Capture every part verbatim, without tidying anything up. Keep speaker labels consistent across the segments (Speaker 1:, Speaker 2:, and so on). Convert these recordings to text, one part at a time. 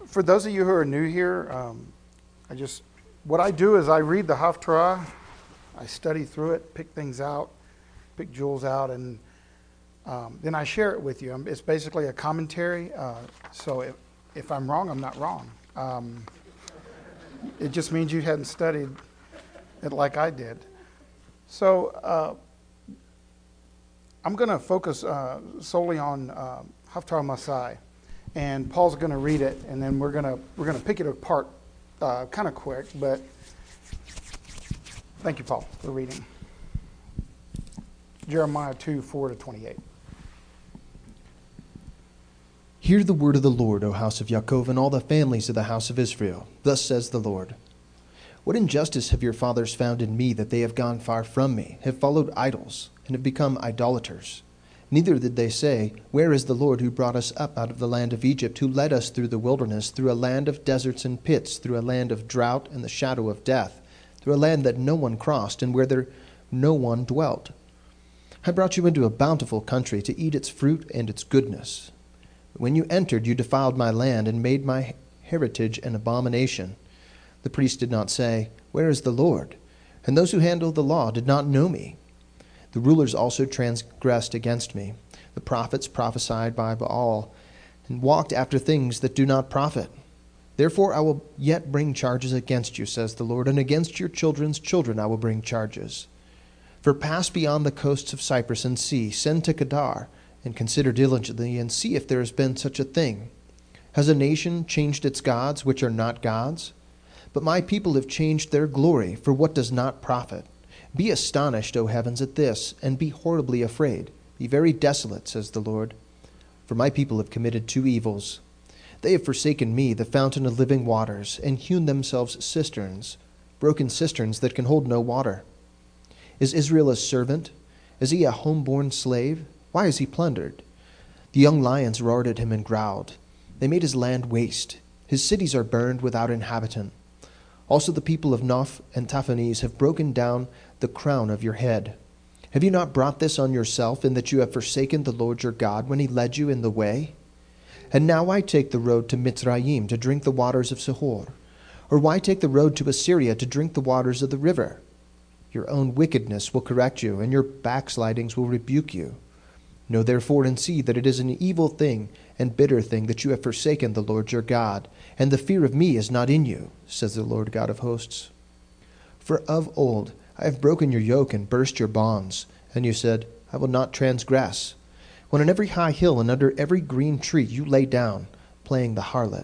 Speaker 1: for those of you who are new here, um, I just, what I do is I read the Haftarah, I study through it, pick things out, pick jewels out, and um, then I share it with you. It's basically a commentary, uh, so if, if I'm wrong, I'm not wrong. Um, it just means you hadn't studied it like I did. So uh, I'm going to focus uh, solely on uh, Haftarah Masai, and Paul's going to read it, and then we're going to we're going to pick it apart uh, kind of quick. But thank you, Paul, for reading Jeremiah two four to twenty-eight.
Speaker 2: Hear the word of the Lord, O house of Yaakov, and all the families of the house of Israel. Thus says the Lord. What injustice have your fathers found in me, that they have gone far from me, have followed idols, and have become idolaters? Neither did they say, Where is the Lord who brought us up out of the land of Egypt, who led us through the wilderness, through a land of deserts and pits, through a land of drought and the shadow of death, through a land that no one crossed, and where there no one dwelt? I brought you into a bountiful country to eat its fruit and its goodness. But when you entered, you defiled my land and made my heritage an abomination. The priests did not say, Where is the Lord? And those who handled the law did not know me. The rulers also transgressed against me. The prophets prophesied by Baal and walked after things that do not profit. Therefore I will yet bring charges against you, says the Lord, and against your children's children I will bring charges. For pass beyond the coasts of Cyprus and see, send to Kedar, and consider diligently, and see if there has been such a thing. Has a nation changed its gods, which are not gods? But my people have changed their glory for what does not profit. Be astonished, O heavens, at this, and be horribly afraid. Be very desolate, says the Lord. For my people have committed two evils. They have forsaken me, the fountain of living waters, and hewn themselves cisterns, broken cisterns that can hold no water. Is Israel a servant? Is he a home-born slave? Why is he plundered? The young lions roared at him and growled. They made his land waste. His cities are burned without inhabitant. Also the people of Noph and Taphanes have broken down the crown of your head. Have you not brought this on yourself, in that you have forsaken the Lord your God when he led you in the way? And now I take the road to Mitzrayim to drink the waters of Sihor? Or why take the road to Assyria to drink the waters of the river? Your own wickedness will correct you, and your backslidings will rebuke you. Know therefore and see that it is an evil thing and bitter thing that you have forsaken the Lord your God, and the fear of me is not in you, says the Lord God of hosts. For of old I have broken your yoke and burst your bonds, and you said, I will not transgress. When on every high hill and under every green tree you lay down, playing the harlot.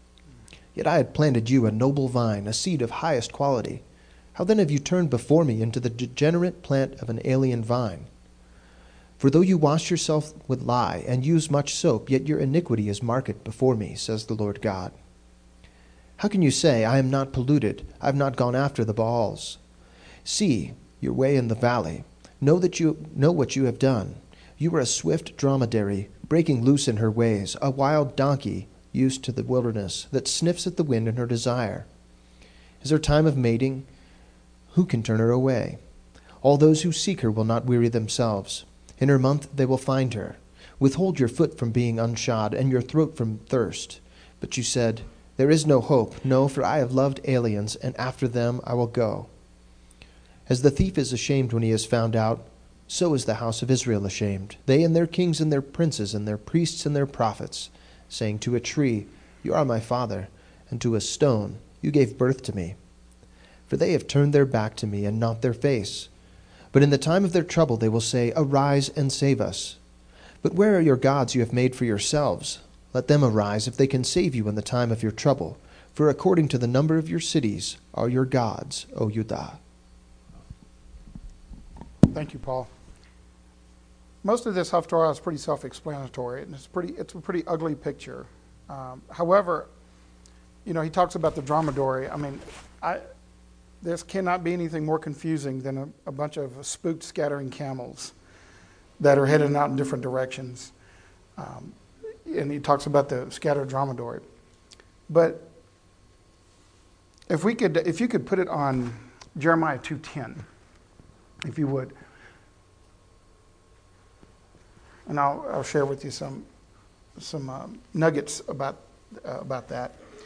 Speaker 2: Yet I had planted you a noble vine, a seed of highest quality. How then have you turned before me into the degenerate plant of an alien vine? For though you wash yourself with lye and use much soap, yet your iniquity is marked before me, says the Lord God. How can you say, I am not polluted, I have not gone after the Baals? See your way in the valley. Know that you know what you have done. You are a swift dromedary, breaking loose in her ways, a wild donkey used to the wilderness, that sniffs at the wind in her desire. Is her time of mating? Who can turn her away? All those who seek her will not weary themselves. In her month they will find her. Withhold your foot from being unshod, and your throat from thirst. But you said, There is no hope. No, for I have loved aliens, and after them I will go. As the thief is ashamed when he is found out, so is the house of Israel ashamed, they and their kings and their princes and their priests and their prophets, saying to a tree, You are my father, and to a stone, You gave birth to me. For they have turned their back to me and not their face. But in the time of their trouble they will say, Arise and save us. But where are your gods you have made for yourselves? Let them arise if they can save you in the time of your trouble. For according to the number of your cities are your gods, O Judah.
Speaker 1: Thank you, Paul. Most of this Haftarah is pretty self-explanatory, and it's pretty it's a pretty ugly picture. Um, however, you know, he talks about the dromedary. I mean, I this cannot be anything more confusing than a, a bunch of spooked scattering camels that are headed out in different directions. Um, and he talks about the scattered dromedary. But if we could, if you could put it on Jeremiah two ten, if you would. And I'll, I'll share with you some some um, nuggets about uh, about that.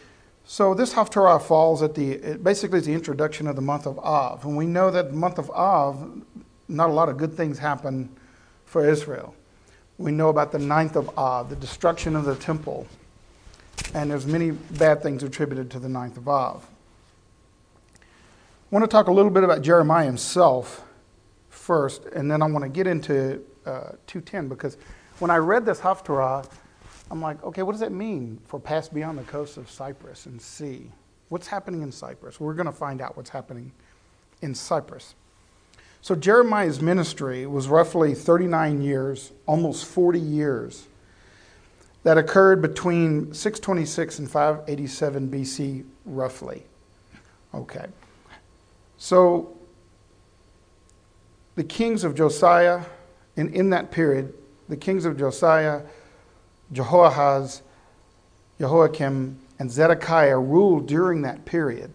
Speaker 1: So this Haftarah falls at the, it basically is the introduction of the month of Av. And we know that the month of Av, not a lot of good things happen for Israel. We know about the ninth of Av, the destruction of the temple. And there's many bad things attributed to the ninth of Av. I want to talk a little bit about Jeremiah himself first, and then I want to get into uh, two ten, because when I read this Haftarah, I'm like, okay, what does that mean for pass beyond the coast of Cyprus and sea? What's happening in Cyprus? We're going to find out what's happening in Cyprus. So Jeremiah's ministry was roughly thirty-nine years, almost forty years, that occurred between six twenty-six and five eighty-seven B C, roughly. Okay. So the kings of Josiah, and in that period, the kings of Josiah, Jehoahaz, Jehoiakim, and Zedekiah ruled during that period.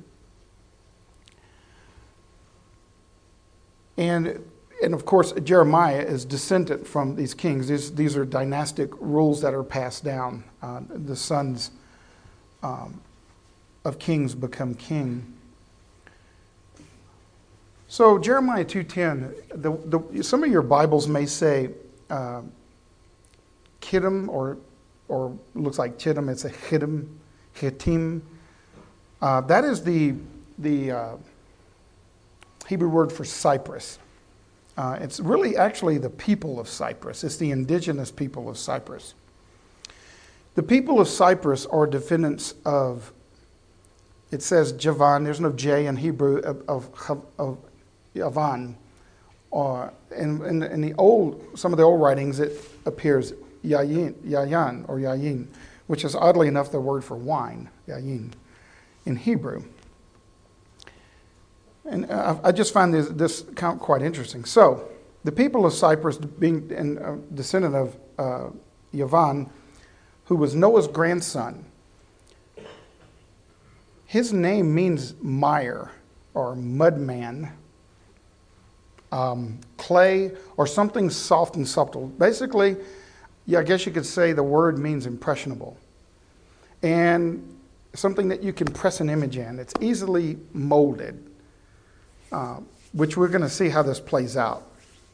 Speaker 1: And, and of course, Jeremiah is descendant from these kings. These, these are dynastic rules that are passed down. Uh, the sons um, of kings become king. So Jeremiah two ten, the, the, some of your Bibles may say uh, Kittim, or or looks like Chittim. It's a Hittim, Hittim. Uh, that is the the uh, Hebrew word for Cyprus. Uh, it's really actually the people of Cyprus. It's the indigenous people of Cyprus. The people of Cyprus are descendants of, it says Javan, there's no J in Hebrew, of, of, of Yavan. Uh, in, in, in the old, some of the old writings, it appears Yayin, Yayan or Yayin, which is oddly enough the word for wine, Yayin, in Hebrew. And I, I just find this, this count quite interesting. So, the people of Cyprus, being a descendant of uh, Yavan, who was Noah's grandson, his name means mire or mudman, um, clay, or something soft and supple. Basically, yeah, I guess you could say the word means impressionable. And something that you can press an image in. It's easily molded, uh, which we're going to see how this plays out.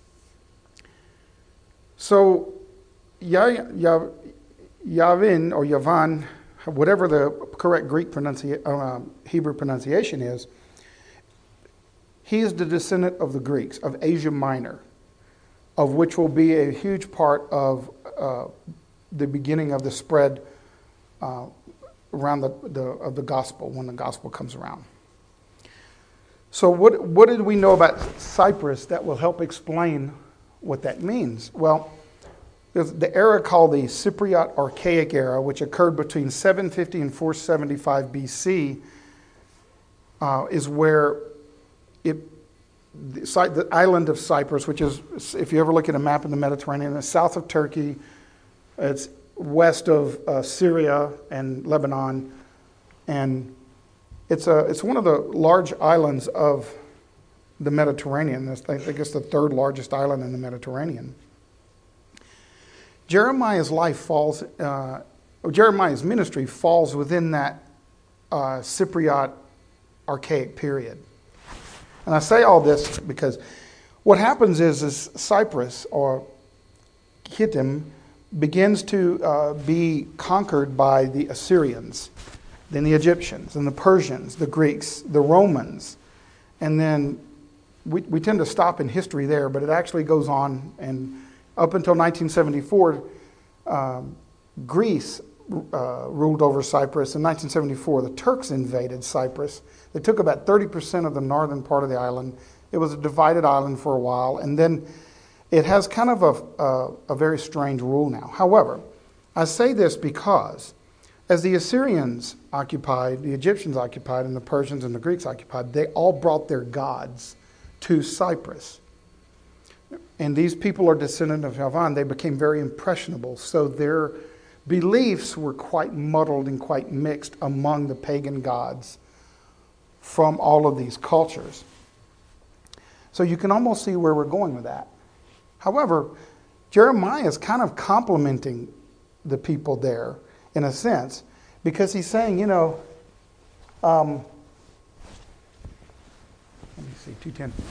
Speaker 1: So, Ya- Ya- Yavin or Yavan, whatever the correct Greek pronunciation, uh, Hebrew pronunciation is, he is the descendant of the Greeks, of Asia Minor, of which will be a huge part of uh, the beginning of the spread uh, around the, the of the gospel, when the gospel comes around. So what, what did we know about Cyprus that will help explain what that means? Well, there's the era called the Cypriot Archaic era, which occurred between seven fifty and four seventy-five B C, uh, is where it The, the island of Cyprus, which is, if you ever look at a map in the Mediterranean, it's south of Turkey, it's west of uh, Syria and Lebanon, and it's a it's one of the large islands of the Mediterranean. It's, I think it's the third largest island in the Mediterranean. Jeremiah's life falls, uh, Jeremiah's ministry falls within that uh, Cypriot Archaic period. And I say all this because what happens is, is Cyprus, or Kittim, begins to uh, be conquered by the Assyrians, then the Egyptians, and the Persians, the Greeks, the Romans. And then we, we tend to stop in history there, but it actually goes on. And up until nineteen seventy-four, um, Greece uh, ruled over Cyprus. In nineteen seventy-four, the Turks invaded Cyprus. They took about thirty percent of the northern part of the island. It was a divided island for a while, and then it has kind of a, a, a very strange rule now. However, I say this because as the Assyrians occupied, the Egyptians occupied, and the Persians and the Greeks occupied, they all brought their gods to Cyprus. And these people are descendant of Yavan. They became very impressionable, so their beliefs were quite muddled and quite mixed among the pagan gods from all of these cultures. So you can almost see where we're going with that. However, Jeremiah is kind of complimenting the people there in a sense, because he's saying, you know, Um, let me see, two ten.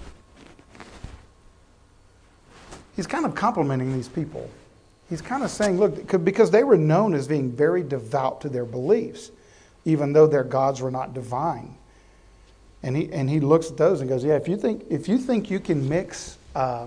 Speaker 1: He's kind of complimenting these people. He's kind of saying, look, because they were known as being very devout to their beliefs, even though their gods were not divine. And he and he looks at those and goes, yeah, if you think if you think you can mix uh,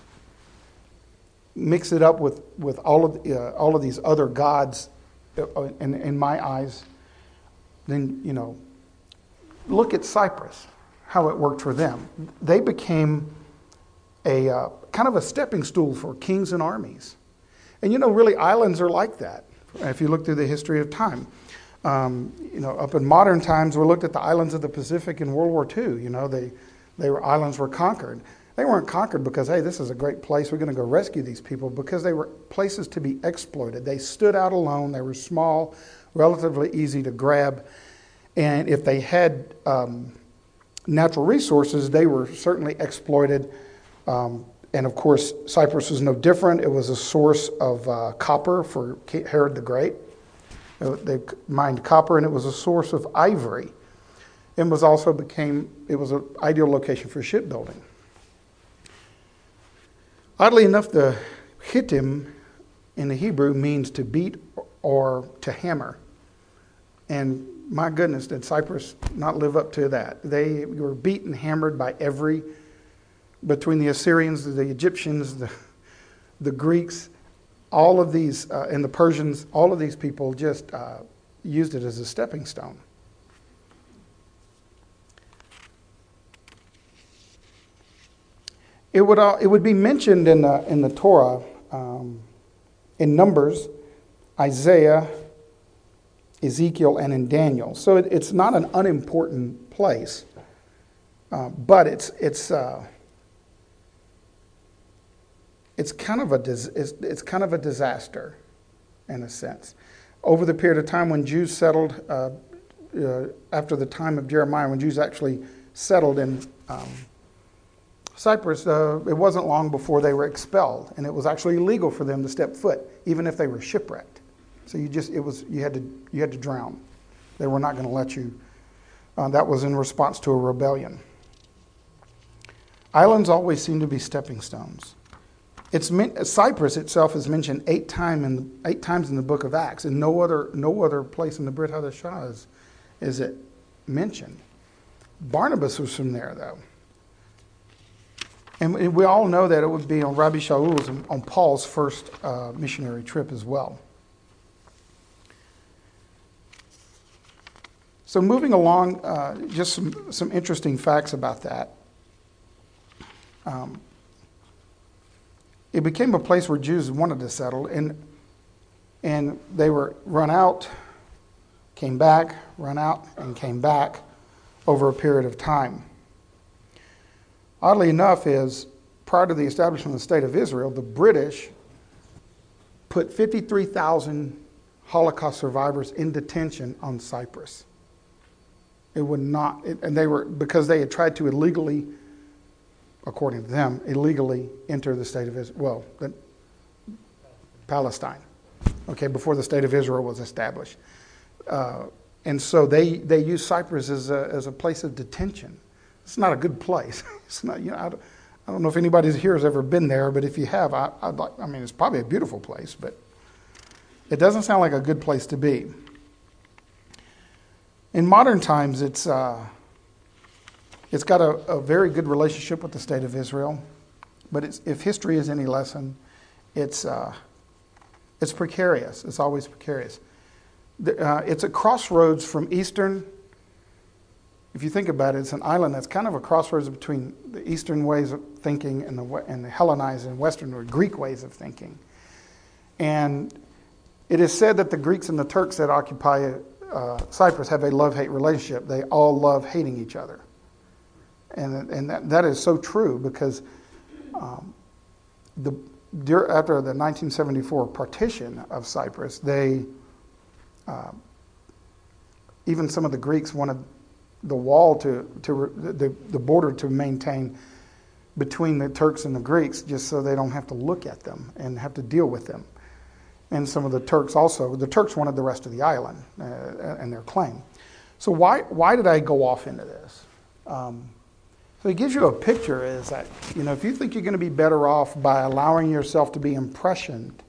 Speaker 1: mix it up with with all of uh, all of these other gods, uh, in in my eyes, then you know, look at Cyprus, how it worked for them. They became a uh, kind of a stepping stool for kings and armies. And you know, really, islands are like that. If you look through the history of time, um, you know, up in modern times, we looked at the islands of the Pacific in World War Two. You know, they, they were islands were conquered. They weren't conquered because, hey, this is a great place, we're going to go rescue these people, because they were places to be exploited. They stood out alone. They were small, relatively easy to grab, and if they had um, natural resources, they were certainly exploited. Um, And of course, Cyprus was no different. It was a source of uh, copper for Herod the Great. They mined copper, and it was a source of ivory. It was also became it was an ideal location for shipbuilding. Oddly enough, the Hittim in the Hebrew means to beat or to hammer. And my goodness, did Cyprus not live up to that? They were beaten, hammered by every. Between the Assyrians, the Egyptians, the, the Greeks, all of these, uh, and the Persians, all of these people just uh, used it as a stepping stone. It would uh, it would be mentioned in the in the Torah, um, in Numbers, Isaiah, Ezekiel, and in Daniel. So it, it's not an unimportant place, uh, but it's it's. Uh, It's kind of a it's, it's kind of a disaster, in a sense. Over the period of time when Jews settled, uh, uh, after the time of Jeremiah, when Jews actually settled in um, Cyprus, uh, it wasn't long before they were expelled, and it was actually illegal for them to step foot, even if they were shipwrecked. So you just it was you had to you had to drown. They were not going to let you. Uh, that was in response to a rebellion. Islands always seem to be stepping stones. It's Cyprus itself is mentioned eight time in eight times in the book of Acts, and no other no other place in the Brit Hadashah is, is it mentioned. Barnabas was from there, though, and we all know that it would be on Rabbi Shaul's on Paul's first uh, missionary trip as well. So moving along, uh, just some some interesting facts about that. Um, It became a place where Jews wanted to settle, and and they were run out, came back, run out, and came back over a period of time. Oddly enough, is prior to the establishment of the State of Israel, the British put fifty-three thousand Holocaust survivors in detention on Cyprus. It would not, it, and they were because they had tried to illegally, according to them, illegally enter the state of Israel, well, the, Palestine, okay, before the state of Israel was established. Uh, and so they, they used Cyprus as a, as a place of detention. It's not a good place. It's not, you know, I don't, I don't know if anybody here has ever been there, but if you have, I, I'd like, I mean, it's probably a beautiful place, but it doesn't sound like a good place to be. In modern times, it's... Uh, It's got a, a very good relationship with the state of Israel, but it's, if history is any lesson, it's uh, it's precarious. It's always precarious. The, uh, it's a crossroads from Eastern. If you think about it, it's an island that's kind of a crossroads between the Eastern ways of thinking and the and the Hellenized and Western or Greek ways of thinking. And it is said that the Greeks and the Turks that occupy uh, Cyprus have a love-hate relationship. They all love hating each other. And and that, that is so true because um, the after the nineteen seventy-four partition of Cyprus, they uh, even some of the Greeks wanted the wall to to the the border to maintain between the Turks and the Greeks, just so they don't have to look at them and have to deal with them. And some of the Turks also, the Turks wanted the rest of the island uh, and their claim. So why why did I go off into this? Um, so it gives you a picture is that, you know, if you think you're going to be better off by allowing yourself to be impressioned,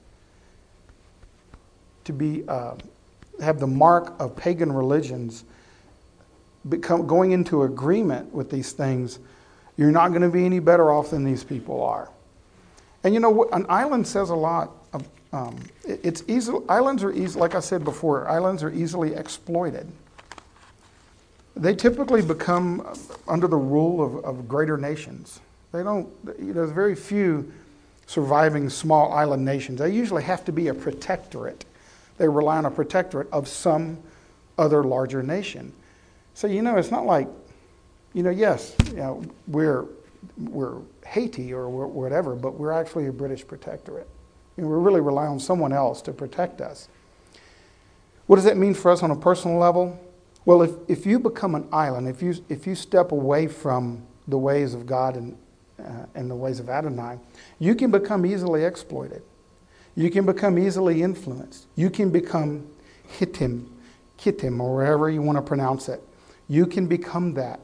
Speaker 1: to be uh, have the mark of pagan religions, become going into agreement with these things, you're not going to be any better off than these people are. And you know, an island says a lot. Of, um, it, it's easy. Islands are easy, like I said before. Islands are easily exploited. They typically become under the rule of, of greater nations. They don't. You know, there's very few surviving small island nations. They usually have to be a protectorate. They rely on a protectorate of some other larger nation. So you know, it's not like, you know, yes, you know, we're we're Haiti or we're whatever, but we're actually a British protectorate. You know, we really rely on someone else to protect us. What does that mean for us on a personal level? Well, if, if you become an island, if you if you step away from the ways of God and uh, and the ways of Adonai, you can become easily exploited. You can become easily influenced. You can become Hittim, Kittim, or wherever you want to pronounce it. You can become that.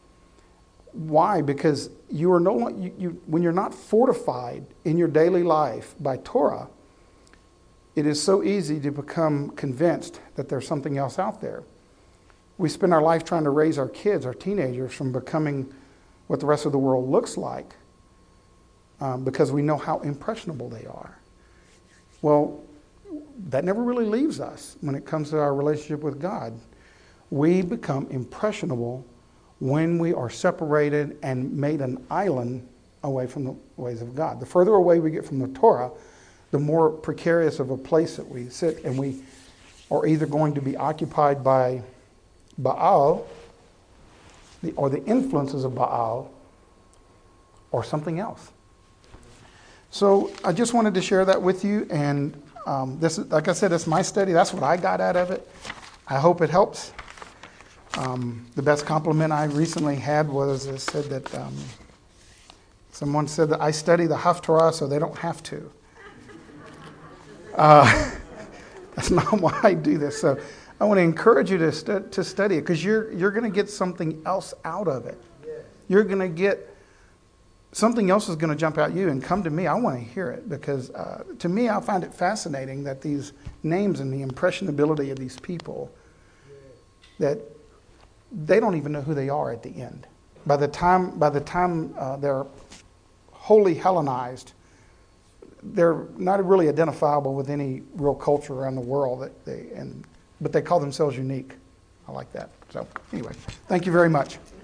Speaker 1: Why? Because you are no longer, you, you, when you're not fortified in your daily life by Torah, it is so easy to become convinced that there's something else out there. We spend our life trying to raise our kids, our teenagers, from becoming what the rest of the world looks like um, because we know how impressionable they are. Well, that never really leaves us when it comes to our relationship with God. We become impressionable when we are separated and made an island away from the ways of God. The further away we get from the Torah, the more precarious of a place that we sit, and we are either going to be occupied by Baal, the, or the influences of Baal, or something else. So I just wanted to share that with you, and um, this, is, like I said, it's my study. That's what I got out of it. I hope it helps. Um, the best compliment I recently had was it said that um, someone said that I study the Haftarah so they don't have to. Uh, that's not why I do this. So I want to encourage you to stu- to study it, because you're you're going to get something else out of it. You're going to get something else is going to jump out at you and come to me. I want to hear it, because uh, to me, I find it fascinating that these names and the impressionability of these people, that they don't even know who they are at the end. By the time by the time uh, they're wholly Hellenized, they're not really identifiable with any real culture around the world. That they and but they call themselves unique. I like that. So anyway, thank you very much.